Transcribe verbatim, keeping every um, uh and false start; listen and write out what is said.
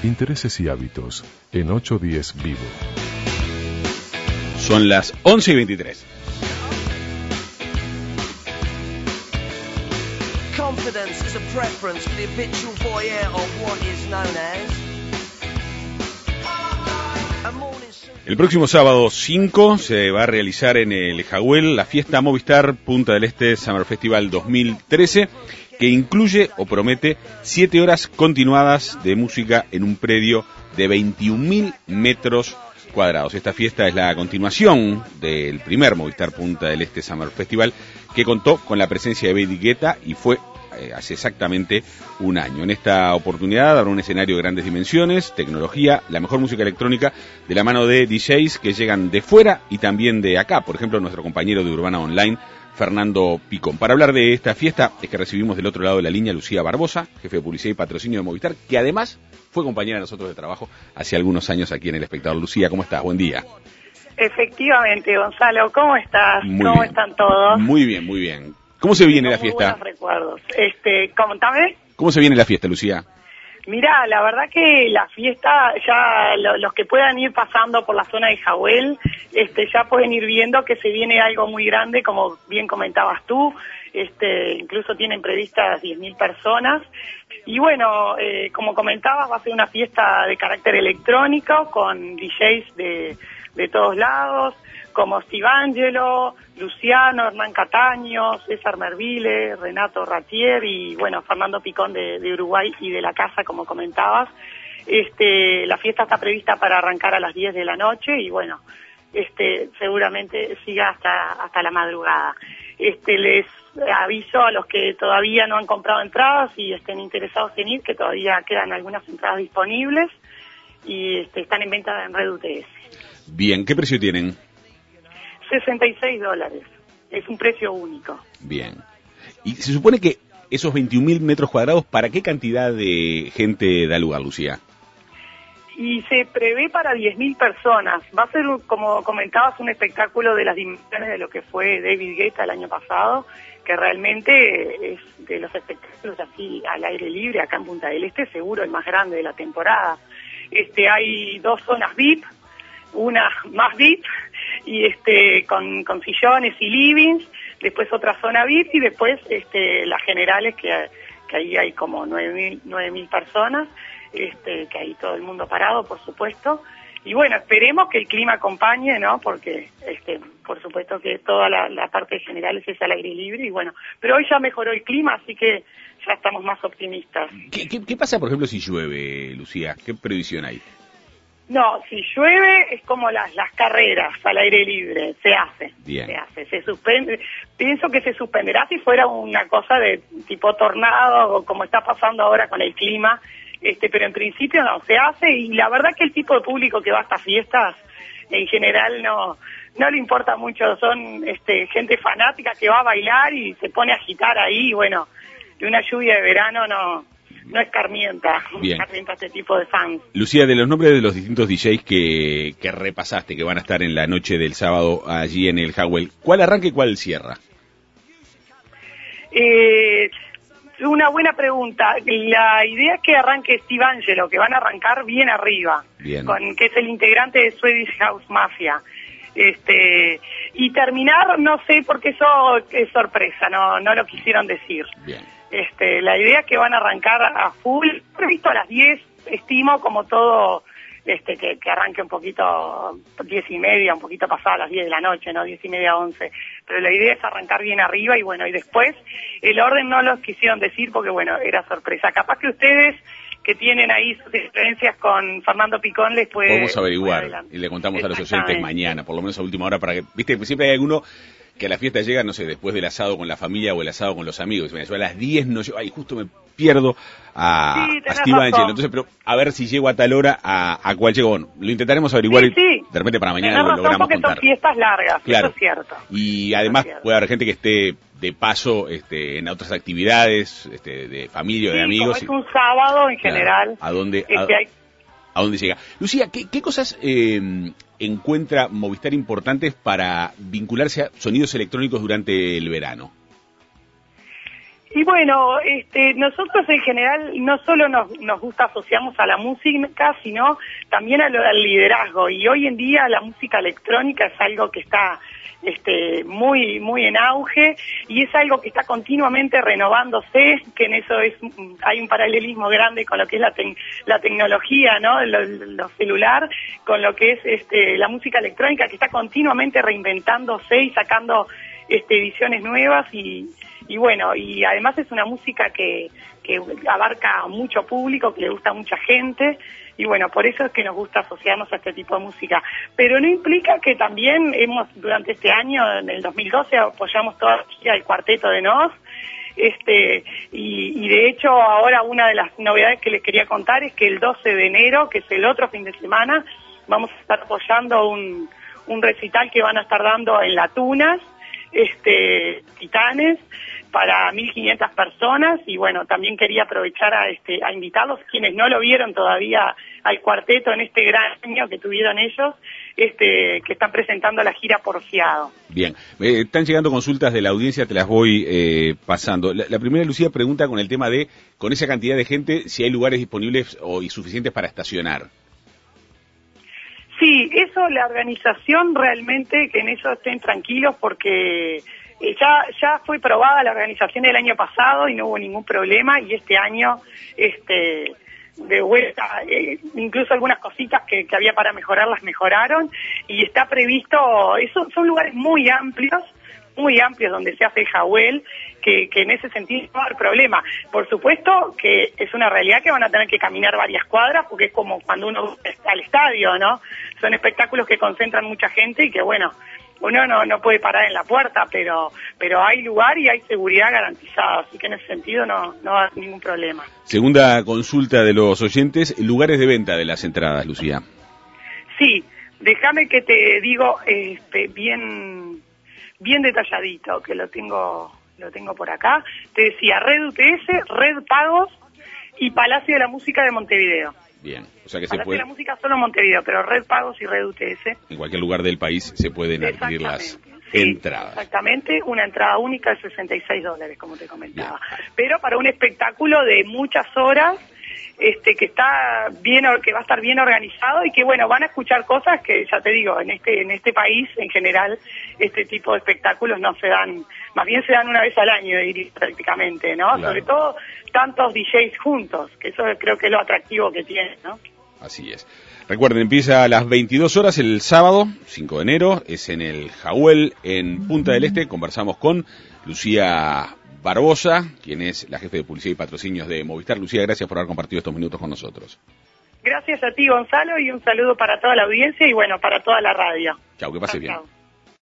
Intereses y hábitos en ocho diez Vivo. Son las once y veintitrés. Confidence is a preference for the habitual voyeur of what is known as. El próximo sábado cinco se va a realizar en el Jagüel la fiesta Movistar Punta del Este Summer Festival dos mil trece, que incluye o promete siete horas continuadas de música en un predio de veintiún mil metros cuadrados. Esta fiesta es la continuación del primer Movistar Punta del Este Summer Festival, que contó con la presencia de David Guetta y fue eh, hace exactamente un año. En esta oportunidad habrá un escenario de grandes dimensiones, tecnología, la mejor música electrónica de la mano de D Js que llegan de fuera y también de acá. Por ejemplo, nuestro compañero de Urbana Online, Fernando Picón. Para hablar de esta fiesta es que recibimos del otro lado de la línea Lucía Barbosa, jefe de publicidad y patrocinio de Movistar, que además fue compañera de nosotros de trabajo hace algunos años aquí en El Espectador. Lucía, ¿cómo estás? Buen día. Efectivamente, Gonzalo, ¿cómo estás? Muy ¿Cómo bien. están todos? Muy bien, muy bien. ¿Cómo se viene Tengo la muy fiesta? buenos recuerdos. Este, contame. ¿Cómo se viene la fiesta, Lucía? Mirá, la verdad que la fiesta, ya lo, los que puedan ir pasando por la zona de Jagüel, este, ya pueden ir viendo que se viene algo muy grande, como bien comentabas tú, este, incluso tienen previstas diez mil personas. Y bueno, eh, como comentabas, va a ser una fiesta de carácter electrónico, con D Js de, de todos lados, como Steve Angelo, Luciano, Hernán Cataño, César Merville, Renato Ratier y bueno, Fernando Picón de, de Uruguay y de la casa, como comentabas. Este, la fiesta está prevista para arrancar a las diez de la noche y bueno, este, seguramente siga hasta, hasta la madrugada. Este, les aviso a los que todavía no han comprado entradas y estén interesados en ir, que todavía quedan algunas entradas disponibles y este, están en venta en Red U T S. Bien, ¿qué precio tienen? sesenta y seis dólares. Es un precio único. Bien. Y se supone que esos veintiún mil metros cuadrados, ¿para qué cantidad de gente da lugar, Lucía? Y se prevé para diez mil personas. Va a ser, como comentabas, un espectáculo de las dimensiones de lo que fue David Guetta el año pasado, que realmente es de los espectáculos así al aire libre acá en Punta del Este, seguro el más grande de la temporada. Este, hay dos zonas V I P, una más V I P, y este con, con sillones y livings, después otra zona V I P y después este las generales que, que ahí hay como nueve mil personas, este que ahí todo el mundo parado, por supuesto. Y bueno, esperemos que el clima acompañe, ¿no? Porque este por supuesto que toda la, la parte de generales es al aire libre y bueno, pero hoy ya mejoró el clima, así que ya estamos más optimistas. ¿Qué, qué, qué pasa, por ejemplo, si llueve, Lucía? ¿Qué previsión hay? No, si llueve es como las las carreras al aire libre, se hace, Bien. se hace, se suspende. Pienso que se suspenderá si fuera una cosa de tipo tornado o como está pasando ahora con el clima, este, pero en principio no, se hace y la verdad que el tipo de público que va a estas fiestas en general no no le importa mucho, son este gente fanática que va a bailar y se pone a agitar ahí, y bueno, de una lluvia de verano no no escarmienta, Bien. escarmienta este tipo de fans. Lucía, de los nombres de los distintos D Js que, que repasaste, que van a estar en la noche del sábado allí en el Jagüel, ¿cuál arranca y cuál cierra? Eh, una buena pregunta. La idea es que arranque Steve Angelo, que van a arrancar bien arriba, Bien. con que es el integrante de Swedish House Mafia. Este, y terminar, no sé, porque eso es sorpresa, no no lo quisieron decir. Bien. Este, la idea es que van a arrancar a full, previsto a las diez, estimo, como todo, este, que, que arranque un poquito, diez y media, un poquito pasado a las diez de la noche, ¿no? Diez y media, once. Pero la idea es arrancar bien arriba y bueno, y después el orden no lo quisieron decir porque bueno, era sorpresa. Capaz que ustedes que tienen ahí sus experiencias con Fernando Picón les puede... Podemos averiguar y le contamos a los oyentes mañana, por lo menos a última hora, para que, viste, siempre hay alguno que a la fiesta llega, no sé, después del asado con la familia o el asado con los amigos. Yo a las diez no llego, ay, justo me pierdo a, Sí, a Steve razón. Angelo. Entonces, pero a ver si llego a tal hora a, a cuál llego. Bueno, lo intentaremos averiguar Sí, sí. y de repente para mañana Tenés lo razón logramos porque contar. son fiestas largas, Claro. eso es cierto. Y además Eso es cierto. puede haber gente que esté de paso este, en otras actividades, este, de familia o Sí, de amigos. como es un sábado en Claro. general. ¿A dónde, este, a, hay... a dónde llega? Lucía, ¿qué, qué cosas eh, encuentra Movistar importantes para vincularse a sonidos electrónicos durante el verano? Y bueno, este, nosotros en general no solo nos, nos gusta asociarnos a la música, sino también a lo, al liderazgo. Y hoy en día la música electrónica es algo que está este, muy muy en auge y es algo que está continuamente renovándose, que en eso es hay un paralelismo grande con lo que es la, te, la tecnología, ¿no? Lo, lo celular, con lo que es este, la música electrónica, que está continuamente reinventándose y sacando este, ediciones nuevas y... Y bueno, y además es una música que, que abarca mucho público, que le gusta a mucha gente, y bueno, por eso es que nos gusta asociarnos a este tipo de música. Pero no implica que también hemos, durante este año, en el dos mil doce, apoyamos toda la gira del Cuarteto de Nos, este, y, y de hecho ahora una de las novedades que les quería contar es que el doce de enero, que es el otro fin de semana, vamos a estar apoyando un, un recital que van a estar dando en La Tunas, este, Titanes, para mil quinientas personas, y bueno, también quería aprovechar a este a invitarlos, quienes no lo vieron todavía al cuarteto en este gran año que tuvieron ellos, este que están presentando la gira Porfiado. Bien, eh, están llegando consultas de la audiencia, te las voy eh, pasando. La, la primera, Lucía, pregunta con el tema de, con esa cantidad de gente, si hay lugares disponibles o y suficientes para estacionar. Sí, eso, la organización realmente, que en eso estén tranquilos, porque ya ya fue probada la organización el año pasado y no hubo ningún problema, y este año este de vuelta, eh, incluso algunas cositas que, que había para mejorar las mejoraron, y está previsto, eso, son lugares muy amplios, muy amplios donde se hace el Jawel, que, que en ese sentido no va a haber problema. Por supuesto que es una realidad que van a tener que caminar varias cuadras, porque es como cuando uno está al estadio, ¿no? Son espectáculos que concentran mucha gente y que, bueno, uno no, no puede parar en la puerta, pero pero hay lugar y hay seguridad garantizada, así que en ese sentido no, no va a haber ningún problema. Segunda consulta de los oyentes, lugares de venta de las entradas, Lucía. Sí, déjame que te digo este, bien bien detalladito, que lo tengo lo tengo por acá. Te decía Red U T S, Red Pagos y Palacio de la Música de Montevideo. Bien, o sea que Palacio se puede... de la Música solo en Montevideo, pero Red Pagos y Red U T S. En cualquier lugar del país se pueden adquirir las sí, entradas. Exactamente, una entrada única de sesenta y seis dólares, como te comentaba. Bien. Pero para un espectáculo de muchas horas, este que está bien, que va a estar bien organizado y que bueno, van a escuchar cosas que ya te digo, en este en este país en general este tipo de espectáculos no se dan, más bien se dan una vez al año, diría, prácticamente, ¿no? Claro. Sobre todo tantos D Js juntos, que eso creo que es lo atractivo que tiene, ¿no? Así es. Recuerden, empieza a las veintidós horas el sábado, cinco de enero, es en el Jawel, en Punta del Este. Conversamos con Lucía Barbosa, quien es la jefe de publicidad y patrocinios de Movistar. Lucía, gracias por haber compartido estos minutos con nosotros. Gracias a ti, Gonzalo, y un saludo para toda la audiencia y bueno, para toda la radio. Chau, que pase Chau, bien. chau.